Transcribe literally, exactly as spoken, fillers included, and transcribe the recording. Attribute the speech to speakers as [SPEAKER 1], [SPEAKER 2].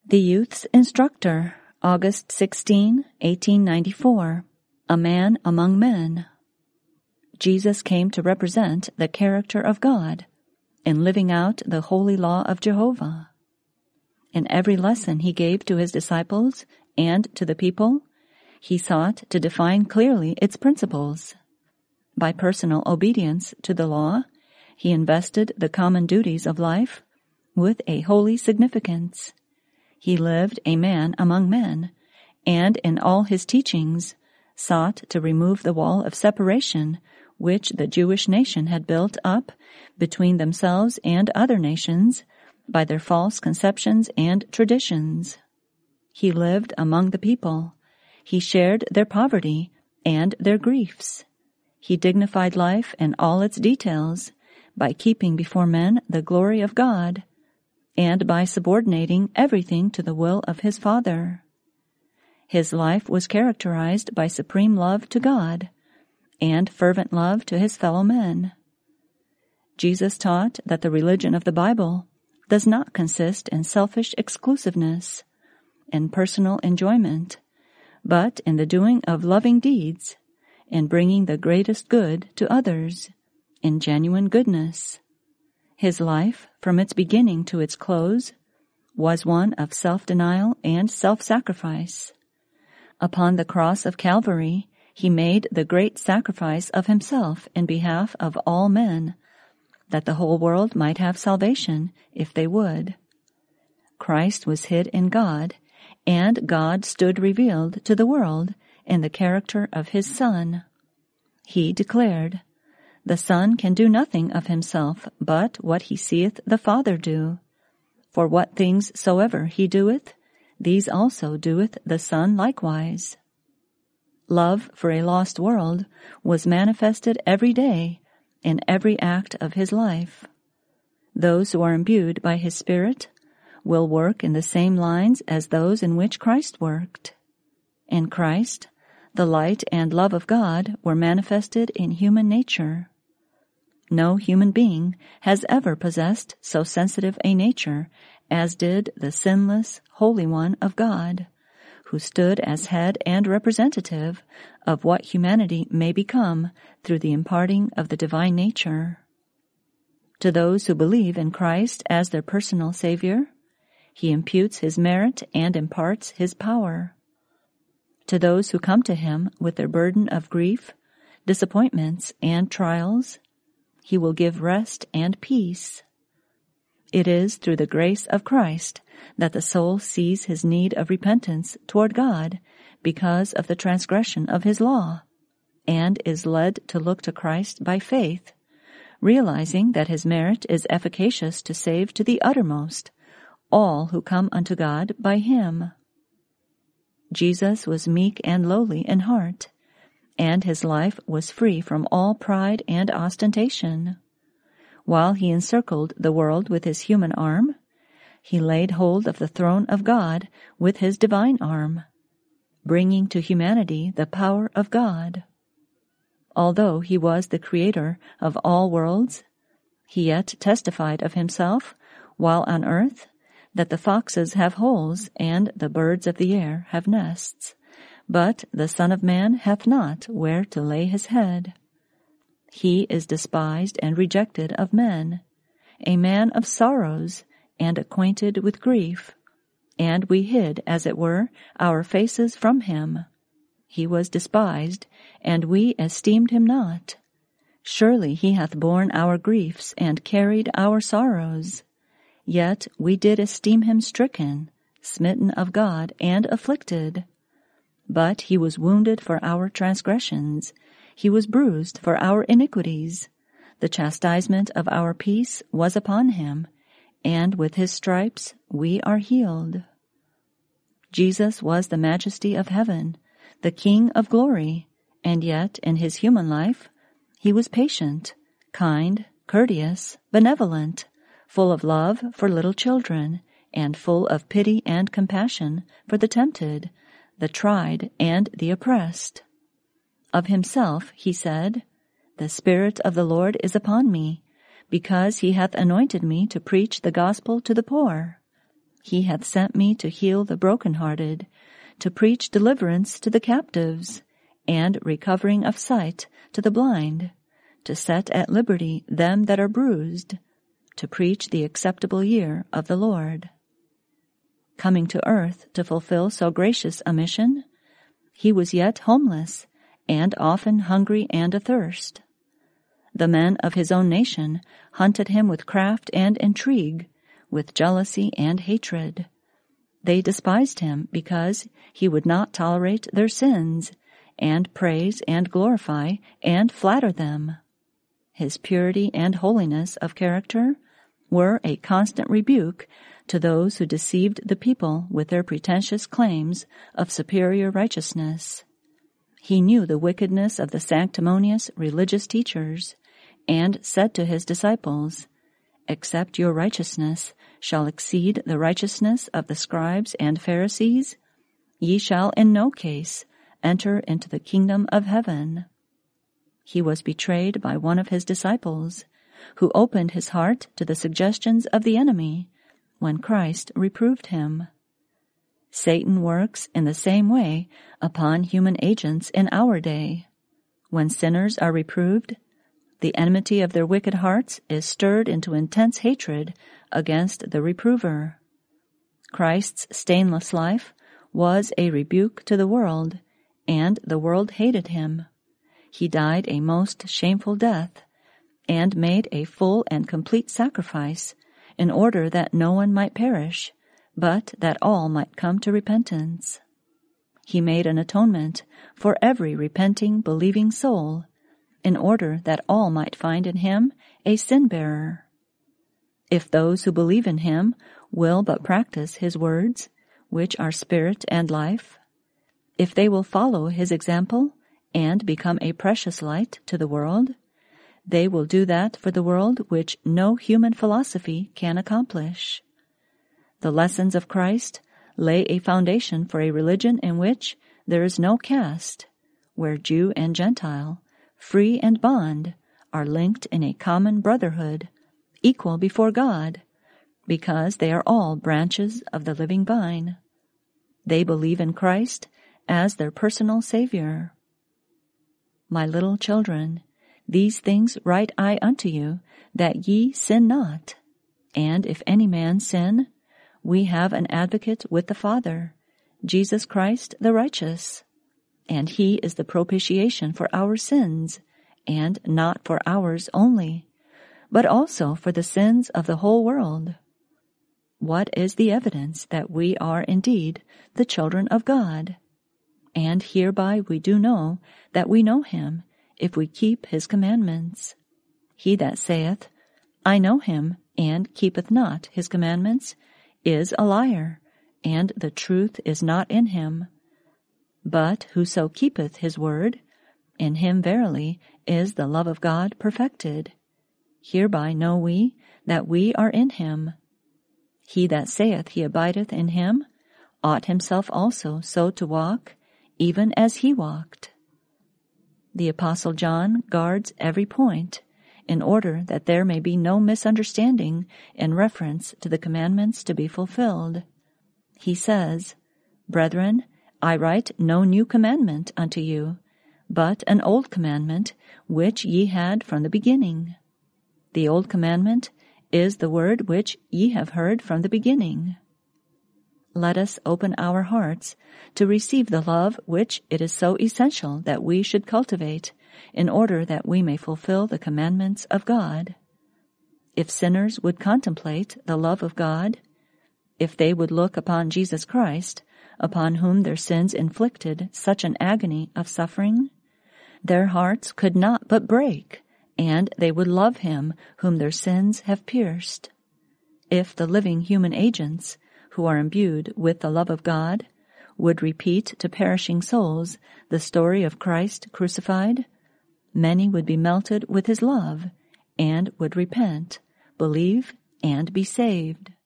[SPEAKER 1] The Youth's Instructor, August sixteenth, eighteen ninety-four. A Man Among Men. Jesus came to represent the character of God in living out the holy law of Jehovah. In every lesson he gave to his disciples and to the people, he sought to define clearly its principles. By personal obedience to the law, he invested the common duties of life with a holy significance. He lived a man among men, and in all his teachings sought to remove the wall of separation which the Jewish nation had built up between themselves and other nations by their false conceptions and traditions. He lived among the people. He shared their poverty and their griefs. He dignified life in all its details by keeping before men the glory of God, and by subordinating everything to the will of his Father. His life was characterized by supreme love to God and fervent love to his fellow men. Jesus taught that the religion of the Bible does not consist in selfish exclusiveness, in personal enjoyment, but in the doing of loving deeds, in bringing the greatest good to others, in genuine goodness. His life, from its beginning to its close, was one of self-denial and self-sacrifice. Upon the cross of Calvary, he made the great sacrifice of himself in behalf of all men, that the whole world might have salvation if they would. Christ was hid in God, and God stood revealed to the world in the character of his Son. He declared, "The Son can do nothing of himself but what he seeth the Father do. For what things soever he doeth, these also doeth the Son likewise." Love for a lost world was manifested every day in every act of his life. Those who are imbued by his Spirit will work in the same lines as those in which Christ worked. In Christ, the light and love of God were manifested in human nature. No human being has ever possessed so sensitive a nature as did the sinless, Holy One of God, who stood as head and representative of what humanity may become through the imparting of the divine nature. To those who believe in Christ as their personal Savior, he imputes his merit and imparts his power. To those who come to him with their burden of grief, disappointments, and trials, he will give rest and peace. It is through the grace of Christ that the soul sees his need of repentance toward God because of the transgression of his law, and is led to look to Christ by faith, realizing that his merit is efficacious to save to the uttermost all who come unto God by him. Jesus was meek and lowly in heart, and his life was free from all pride and ostentation. While he encircled the world with his human arm, he laid hold of the throne of God with his divine arm, bringing to humanity the power of God. Although he was the creator of all worlds, he yet testified of himself while on earth that the foxes have holes and the birds of the air have nests, but the Son of Man hath not where to lay his head. He is despised and rejected of men, a man of sorrows and acquainted with grief, and we hid, as it were, our faces from him. He was despised, and we esteemed him not. Surely he hath borne our griefs and carried our sorrows. Yet we did esteem him stricken, smitten of God, and afflicted. But he was wounded for our transgressions, he was bruised for our iniquities. The chastisement of our peace was upon him, and with his stripes we are healed. Jesus was the majesty of heaven, the King of glory, and yet in his human life he was patient, kind, courteous, benevolent, full of love for little children, and full of pity and compassion for the tempted, the tried, and the oppressed. Of himself he said, "The Spirit of the Lord is upon me, because he hath anointed me to preach the gospel to the poor. He hath sent me to heal the brokenhearted, to preach deliverance to the captives, and recovering of sight to the blind, to set at liberty them that are bruised, to preach the acceptable year of the Lord. Coming to earth to fulfill so gracious a mission, he was yet homeless, and often hungry and athirst. The men of his own nation hunted him with craft and intrigue, with jealousy and hatred. They despised him because he would not tolerate their sins, and praise and glorify and flatter them. His purity and holiness of character were a constant rebuke to those who deceived the people with their pretentious claims of superior righteousness. He knew the wickedness of the sanctimonious religious teachers, and said to his disciples, "Except your righteousness shall exceed the righteousness of the scribes and Pharisees, ye shall in no case enter into the kingdom of heaven." He was betrayed by one of his disciples, who opened his heart to the suggestions of the enemy when Christ reproved him. Satan works in the same way upon human agents in our day. When sinners are reproved, the enmity of their wicked hearts is stirred into intense hatred against the reprover. Christ's stainless life was a rebuke to the world, and the world hated him. He died a most shameful death, and made a full and complete sacrifice in order that no one might perish, but that all might come to repentance. He made an atonement for every repenting, believing soul, in order that all might find in him a sin-bearer. If those who believe in him will but practice his words, which are spirit and life, if they will follow his example and become a precious light to the world, they will do that for the world which no human philosophy can accomplish. The lessons of Christ lay a foundation for a religion in which there is no caste, where Jew and Gentile, free and bond, are linked in a common brotherhood, equal before God, because they are all branches of the living vine. They believe in Christ as their personal Savior. My little children, these things write I unto you, that ye sin not. And if any man sin, we have an advocate with the Father, Jesus Christ the righteous. And he is the propitiation for our sins, and not for ours only, but also for the sins of the whole world. What is the evidence that we are indeed the children of God? And hereby we do know that we know him, if we keep his commandments. He that saith, I know him, and keepeth not his commandments, is a liar, and the truth is not in him. But whoso keepeth his word, in him verily is the love of God perfected. Hereby know we that we are in him. He that saith he abideth in him ought himself also so to walk, even as he walked. The Apostle John guards every point, in order that there may be no misunderstanding in reference to the commandments to be fulfilled. He says, Brethren, I write no new commandment unto you, but an old commandment which ye had from the beginning. The old commandment is the word which ye have heard from the beginning. Let us open our hearts to receive the love which it is so essential that we should cultivate in order that we may fulfill the commandments of God. If sinners would contemplate the love of God, if they would look upon Jesus Christ, upon whom their sins inflicted such an agony of suffering, their hearts could not but break, and they would love him whom their sins have pierced. If the living human agents, who are imbued with the love of God, would repeat to perishing souls the story of Christ crucified, many would be melted with his love, and would repent, believe, and be saved.